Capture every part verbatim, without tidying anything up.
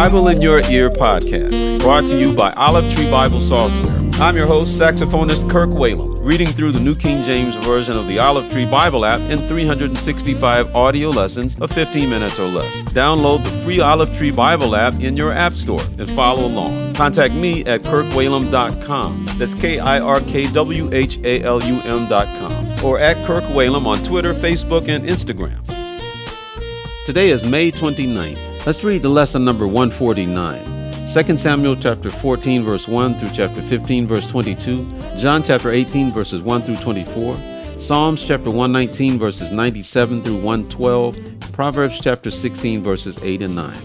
Bible in Your Ear podcast, brought to you by Olive Tree Bible Software. I'm your host, saxophonist Kirk Whalum, reading through the New King James Version of the Olive Tree Bible app in three hundred sixty-five audio lessons of fifteen minutes or less. Download the free Olive Tree Bible app in your app store and follow along. Contact me at kirk whalum dot com. That's K I R K W H A L U M dot com. Or at Kirk Whalum on Twitter, Facebook, and Instagram. Today is May twenty-ninth. Let's read the lesson number one forty-nine. Second Samuel chapter fourteen, verse one through chapter fifteen, verse twenty-two. John chapter eighteen, verses one through twenty-four. Psalms chapter one nineteen, verses ninety-seven through one twelve. Proverbs chapter sixteen, verses eight and nine.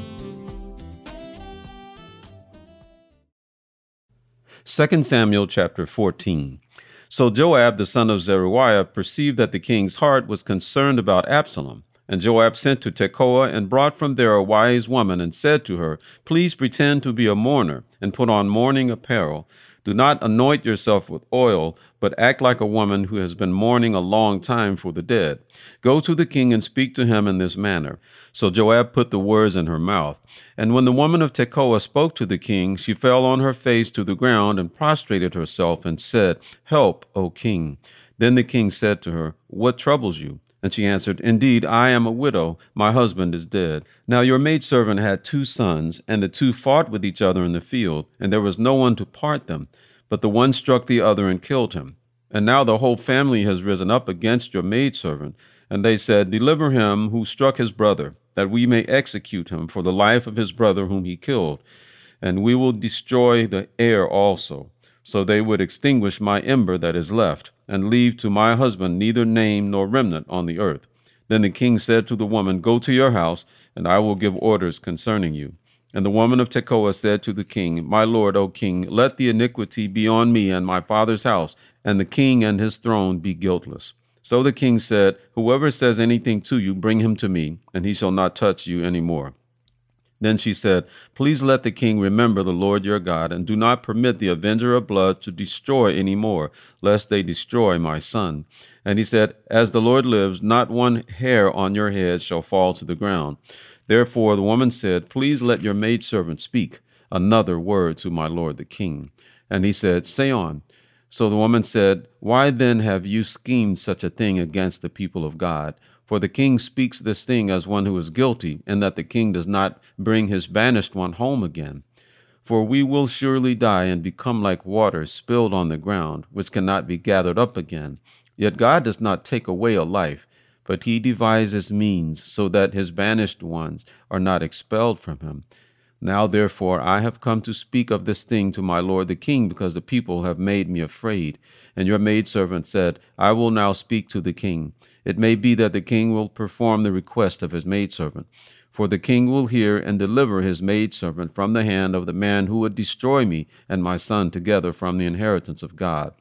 Second Samuel chapter fourteen. So Joab the son of Zeruiah perceived that the king's heart was concerned about Absalom. And Joab sent to Tekoa and brought from there a wise woman and said to her, Please pretend to be a mourner and put on mourning apparel. Do not anoint yourself with oil, but act like a woman who has been mourning a long time for the dead. Go to the king and speak to him in this manner. So Joab put the words in her mouth. And when the woman of Tekoa spoke to the king, she fell on her face to the ground and prostrated herself and said, Help, O king. Then the king said to her, What troubles you? And she answered, Indeed, I am a widow. My husband is dead. Now your maidservant had two sons, and the two fought with each other in the field, and there was no one to part them. But the one struck the other and killed him. And now the whole family has risen up against your maidservant. And they said, Deliver him who struck his brother, that we may execute him for the life of his brother whom he killed. And we will destroy the heir also. So they would extinguish my ember that is left, and leave to my husband neither name nor remnant on the earth. Then the king said to the woman, Go to your house, and I will give orders concerning you. And the woman of Tekoa said to the king, My lord, O king, let the iniquity be on me and my father's house, and the king and his throne be guiltless. So the king said, Whoever says anything to you, bring him to me, and he shall not touch you any more. Then she said, Please let the king remember the Lord your God, and do not permit the avenger of blood to destroy any more, lest they destroy my son. And he said, As the Lord lives, not one hair on your head shall fall to the ground. Therefore the woman said, Please let your maidservant speak another word to my lord the king. And he said, Say on. So the woman said, Why then have you schemed such a thing against the people of God? For the king speaks this thing as one who is guilty, and that the king does not bring his banished one home again. For we will surely die and become like water spilled on the ground, which cannot be gathered up again. Yet God does not take away a life, but he devises means so that his banished ones are not expelled from him. Now therefore I have come to speak of this thing to my lord the king, because the people have made me afraid. And your maidservant said, I will now speak to the king. It may be that the king will perform the request of his maidservant. For the king will hear and deliver his maidservant from the hand of the man who would destroy me and my son together from the inheritance of God.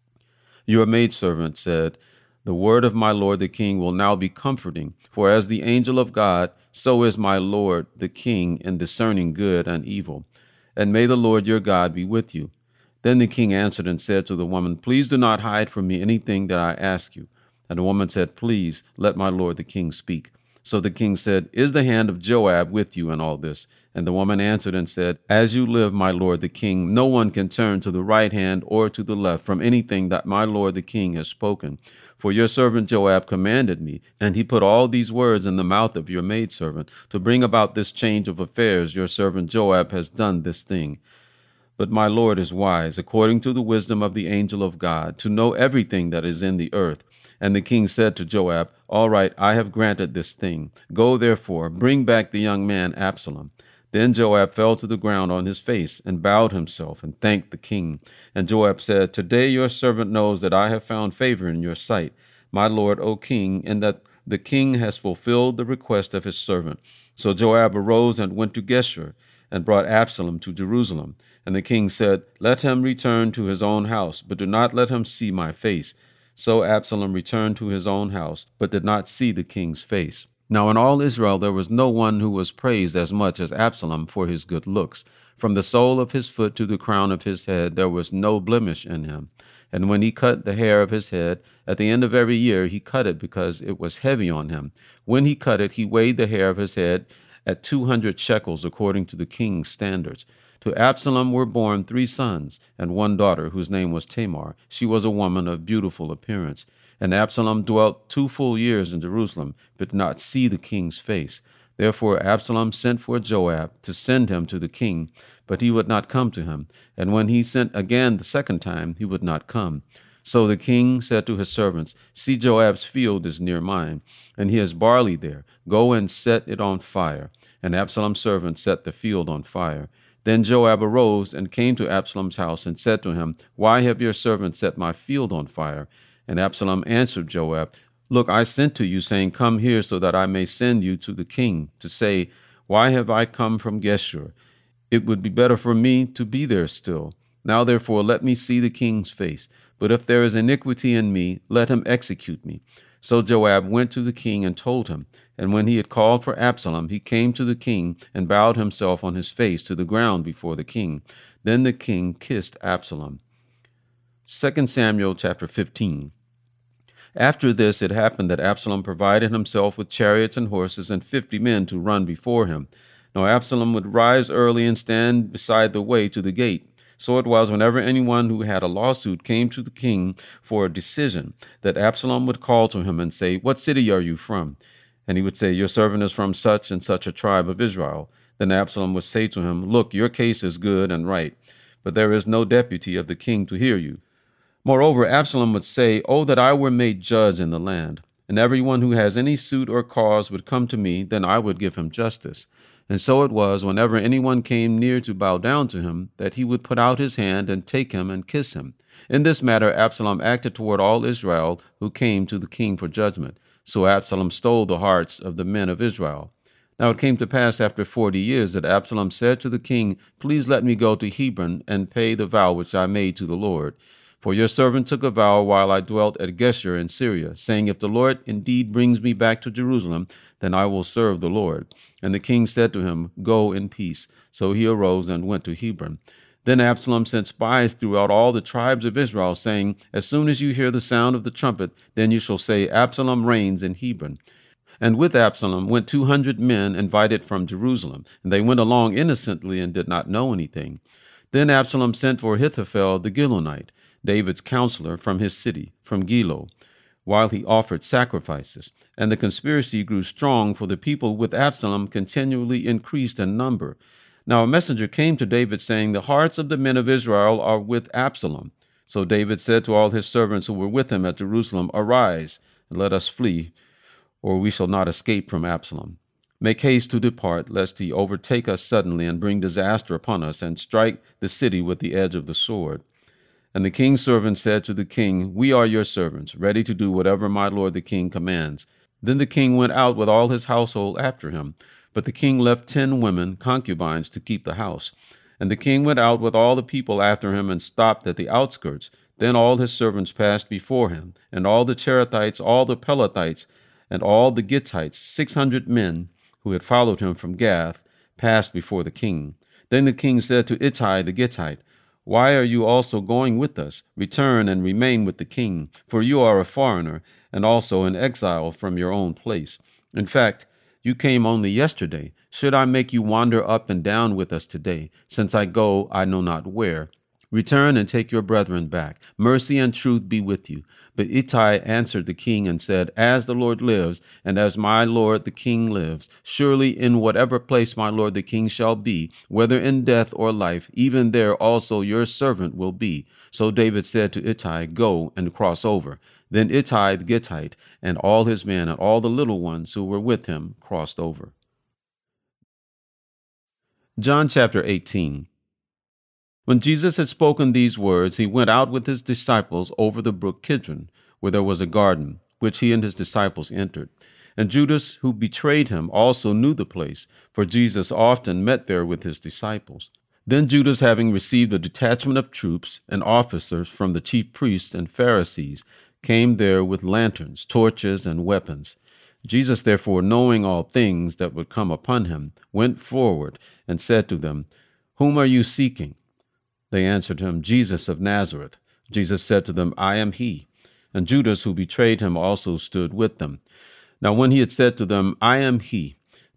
Your maidservant said, The word of my lord the king will now be comforting, for as the angel of God, so is my lord the king in discerning good and evil. And may the Lord your God be with you. Then the king answered and said to the woman, Please do not hide from me anything that I ask you. And the woman said, Please let my lord the king speak. So the king said, Is the hand of Joab with you in all this? And the woman answered and said, As you live, my lord the king, no one can turn to the right hand or to the left from anything that my lord the king has spoken. For your servant Joab commanded me, and he put all these words in the mouth of your maidservant. To bring about this change of affairs, your servant Joab has done this thing. But my lord is wise, according to the wisdom of the angel of God, to know everything that is in the earth. And the king said to Joab, All right, I have granted this thing. Go, therefore, bring back the young man Absalom. Then Joab fell to the ground on his face and bowed himself and thanked the king. And Joab said, Today your servant knows that I have found favor in your sight, my lord, O king, and that the king has fulfilled the request of his servant. So Joab arose and went to Geshur and brought Absalom to Jerusalem. And the king said, Let him return to his own house, but do not let him see my face. So Absalom returned to his own house, but did not see the king's face. Now in all Israel there was no one who was praised as much as Absalom for his good looks. From the sole of his foot to the crown of his head there was no blemish in him. And when he cut the hair of his head, at the end of every year he cut it because it was heavy on him. When he cut it, he weighed the hair of his head, at two hundred shekels according to the king's standards. To Absalom were born three sons and one daughter, whose name was Tamar. She was a woman of beautiful appearance. And Absalom dwelt two full years in Jerusalem, but did not see the king's face. Therefore Absalom sent for Joab to send him to the king, but he would not come to him. And when he sent again the second time, he would not come. So the king said to his servants, See, Joab's field is near mine, and he has barley there. Go and set it on fire. And Absalom's servants set the field on fire. Then Joab arose and came to Absalom's house and said to him, Why have your servants set my field on fire? And Absalom answered Joab, Look, I sent to you, saying, Come here, so that I may send you to the king, to say, Why have I come from Geshur? It would be better for me to be there still. Now therefore let me see the king's face. But if there is iniquity in me, let him execute me. So Joab went to the king and told him. And when he had called for Absalom, he came to the king and bowed himself on his face to the ground before the king. Then the king kissed Absalom. Second Samuel chapter fifteen. After this it happened that Absalom provided himself with chariots and horses and fifty men to run before him. Now Absalom would rise early and stand beside the way to the gate. So it was, whenever anyone who had a lawsuit came to the king for a decision, that Absalom would call to him and say, What city are you from? And he would say, Your servant is from such and such a tribe of Israel. Then Absalom would say to him, Look, your case is good and right, but there is no deputy of the king to hear you. Moreover, Absalom would say, Oh, that I were made judge in the land, and everyone who has any suit or cause would come to me, then I would give him justice. And so it was, whenever anyone came near to bow down to him, that he would put out his hand and take him and kiss him. In this matter Absalom acted toward all Israel who came to the king for judgment. So Absalom stole the hearts of the men of Israel. Now it came to pass after forty years that Absalom said to the king, Please let me go to Hebron and pay the vow which I made to the Lord. For your servant took a vow while I dwelt at Geshur in Syria, saying, If the Lord indeed brings me back to Jerusalem, then I will serve the Lord. And the king said to him, Go in peace. So he arose and went to Hebron. Then Absalom sent spies throughout all the tribes of Israel, saying, As soon as you hear the sound of the trumpet, then you shall say, Absalom reigns in Hebron. And with Absalom went two hundred men invited from Jerusalem, and they went along innocently and did not know anything. Then Absalom sent for Ahithophel the Gilonite, David's counselor, from his city, from Gilo, while he offered sacrifices. And the conspiracy grew strong, for the people with Absalom continually increased in number. Now a messenger came to David, saying, The hearts of the men of Israel are with Absalom. So David said to all his servants who were with him at Jerusalem, Arise, and let us flee, or we shall not escape from Absalom. Make haste to depart, lest he overtake us suddenly and bring disaster upon us, and strike the city with the edge of the sword. And the king's servants said to the king, We are your servants, ready to do whatever my lord the king commands. Then the king went out with all his household after him. But the king left ten women, concubines, to keep the house. And the king went out with all the people after him and stopped at the outskirts. Then all his servants passed before him, and all the Cherethites, all the Pelethites, and all the Gittites, six hundred men, who had followed him from Gath, passed before the king. Then the king said to Ittai the Gittite, Why are you also going with us? Return and remain with the king, for you are a foreigner, and also an exile from your own place. In fact, you came only yesterday. Should I make you wander up and down with us today, since I go I know not where? Return and take your brethren back. Mercy and truth be with you. But Ittai answered the king and said, As the Lord lives, and as my lord the king lives, surely in whatever place my lord the king shall be, whether in death or life, even there also your servant will be. So David said to Ittai, Go and cross over. Then Ittai the Gittite and all his men and all the little ones who were with him crossed over. John chapter eighteen. When Jesus had spoken these words, he went out with his disciples over the brook Kidron, where there was a garden, which he and his disciples entered. And Judas, who betrayed him, also knew the place, for Jesus often met there with his disciples. Then Judas, having received a detachment of troops and officers from the chief priests and Pharisees, came there with lanterns, torches, and weapons. Jesus, therefore, knowing all things that would come upon him, went forward and said to them, Whom are you seeking? They answered him, Jesus of Nazareth. Jesus said to them, I am he. And Judas, who betrayed him, also stood with them. Now when he had said to them, I am he,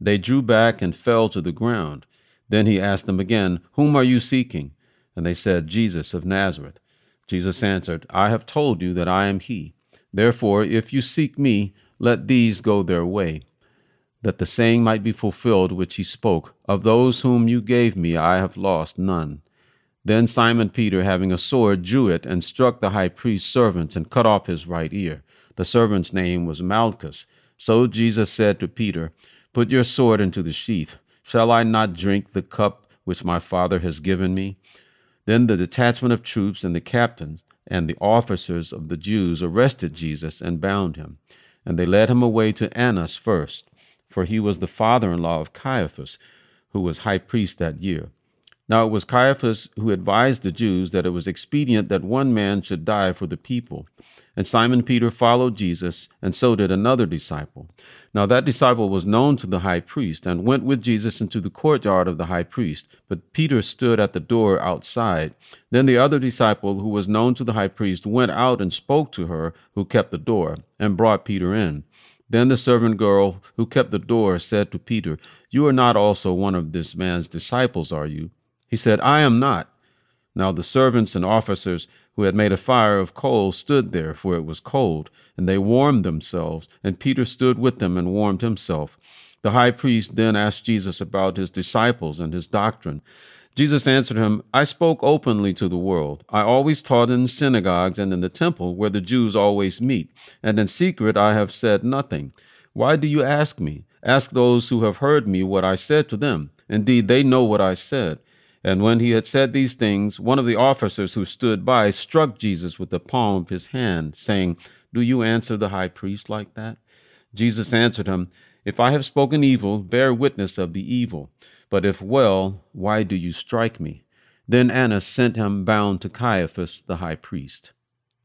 They drew back and fell to the ground. Then he asked them again, "Whom are you seeking?" And they said, "Jesus of Nazareth." Jesus answered, "I have told you that I am he. Therefore, if you seek me, let these go their way, that the saying might be fulfilled which he spoke, of those whom you gave me, I have lost none." Then Simon Peter, having a sword, drew it and struck the high priest's servant and cut off his right ear. The servant's name was Malchus. So Jesus said to Peter, "Put your sword into the sheath. Shall I not drink the cup which my Father has given me?" Then the detachment of troops and the captains and the officers of the Jews arrested Jesus and bound him. And they led him away to Annas first, for he was the father-in-law of Caiaphas, who was high priest that year. Now it was Caiaphas who advised the Jews that it was expedient that one man should die for the people. And Simon Peter followed Jesus, and so did another disciple. Now that disciple was known to the high priest, and went with Jesus into the courtyard of the high priest. But Peter stood at the door outside. Then the other disciple, who was known to the high priest, went out and spoke to her who kept the door, and brought Peter in. Then the servant girl who kept the door said to Peter, "You are not also one of this man's disciples, are you?" He said, "I am not." Now the servants and officers who had made a fire of coals stood there, for it was cold, and they warmed themselves, and Peter stood with them and warmed himself. The high priest then asked Jesus about his disciples and his doctrine. Jesus answered him, "I spoke openly to the world. I always taught in synagogues and in the temple, where the Jews always meet, and in secret I have said nothing. Why do you ask me? Ask those who have heard me what I said to them. Indeed, they know what I said." And when he had said these things, one of the officers who stood by struck Jesus with the palm of his hand, saying, "Do you answer the high priest like that?" Jesus answered him, "If I have spoken evil, bear witness of the evil. But if well, why do you strike me?" Then Annas sent him bound to Caiaphas the high priest.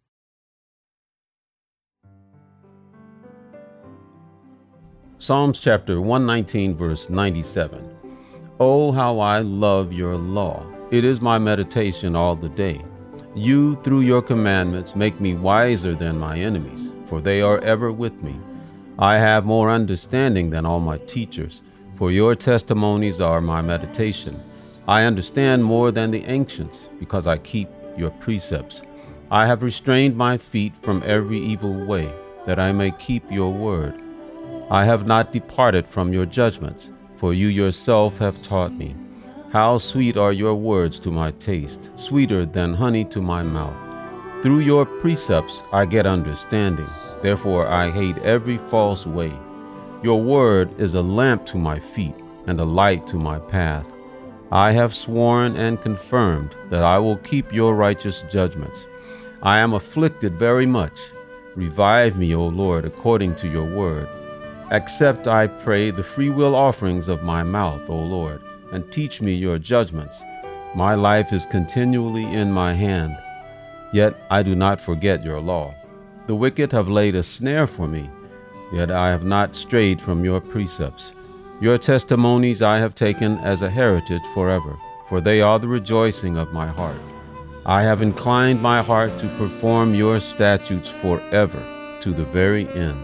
Psalms chapter one nineteen, verse ninety-seven. Oh, how I love your law. It is my meditation all the day. You, through your commandments, make me wiser than my enemies, for they are ever with me. I have more understanding than all my teachers, for your testimonies are my meditation. I understand more than the ancients, because I keep your precepts. I have restrained my feet from every evil way, that I may keep your word. I have not departed from your judgments, for you yourself have taught me. How sweet are your words to my taste, sweeter than honey to my mouth. Through your precepts I get understanding, therefore I hate every false way. Your word is a lamp to my feet and a light to my path. I have sworn and confirmed that I will keep your righteous judgments. I am afflicted very much. Revive me, O Lord, according to your word. Accept, I pray, the freewill offerings of my mouth, O Lord, and teach me your judgments. My life is continually in my hand, yet I do not forget your law. The wicked have laid a snare for me, yet I have not strayed from your precepts. Your testimonies I have taken as a heritage forever, for they are the rejoicing of my heart. I have inclined my heart to perform your statutes forever, to the very end.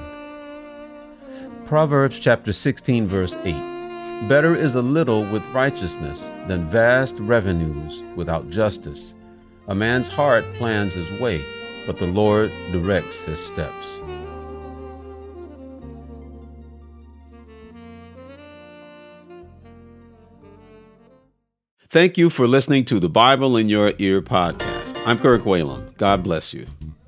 Proverbs chapter sixteen, verse eight. Better is a little with righteousness than vast revenues without justice. A man's heart plans his way, but the Lord directs his steps. Thank you for listening to the Bible in Your Ear podcast. I'm Kirk Whalum. God bless you.